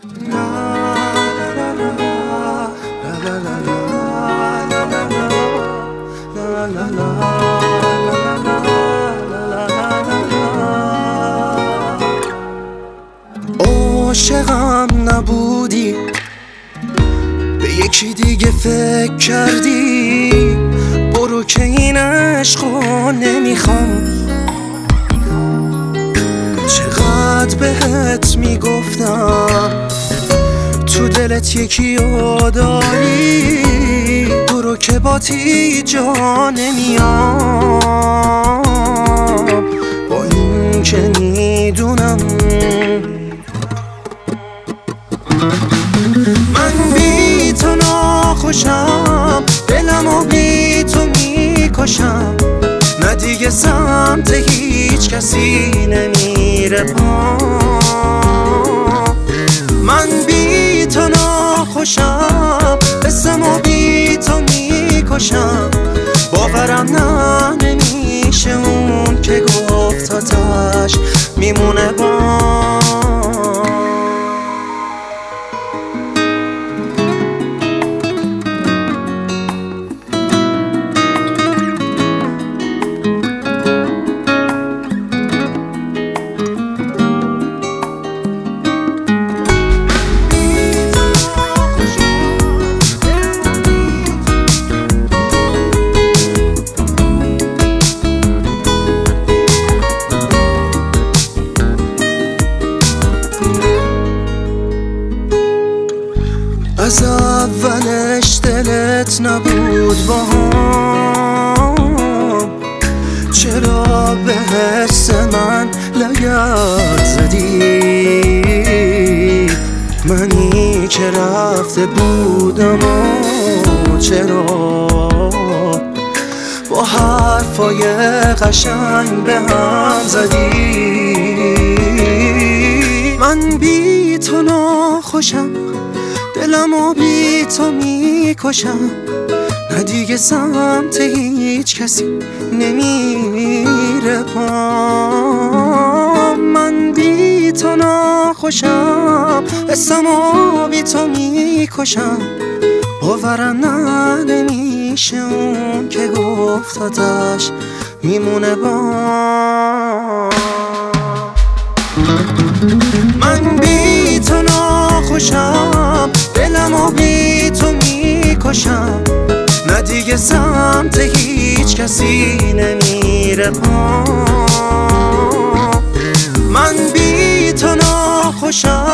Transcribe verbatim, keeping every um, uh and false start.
عاشقم نبودی، به یکی دیگه فکر کردی، برو که این عشقو نمیخوام. چقدر بهت میگفتم تو دلت یکی رو داری، برو که با تی جا نمیام. با این که میدونم من بی تو ناخوشم، دلمو بی تو میکشم، نه دیگه سمت هیچ کسی نمیره پام. من بی تو ناخوشم، قسمو بی تو میکشم، باورم نه نمیشه اون که گفت آتش میمونه بام. از اولش دلت نبود با هم، چرا به حس من لگد زدی؟ منی که رفته بودم و چرا با حرفای قشنگ به هم زدی؟ من بی تو ناخوشم، دلمو بی تو میکشم، نه دیگه سمت هیچ کسی نمیره پام. من بی تو ناخوشم، اسمو بی تو میکشم، باورم نه نمیشه اون که گفت آتش میمونه بام. من بی تو ناخوشم، دلمو بی تو میکشم، نه دیگه سمت هیچ کسی نمیره پام. من بی تو ناخوشم،